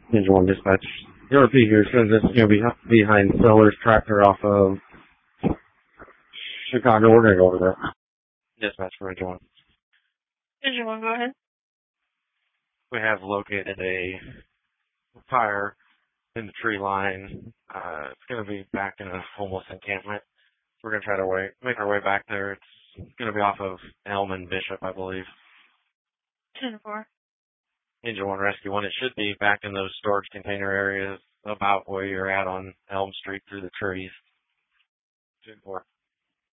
Engine 1 dispatch. ERP here says it's going to be behind Seller's tractor off of Chicago. We're going to go over there. Dispatch for Engine 1. Engine 1, go ahead. We have located a fire in the tree line. It's going to be back in a homeless encampment. We're going to try to make our way back there. It's going to be off of Elm and Bishop, I believe. 10-4. Engine 1 Rescue 1. It should be back in those storage container areas about where you're at on Elm Street through the trees. 10-4.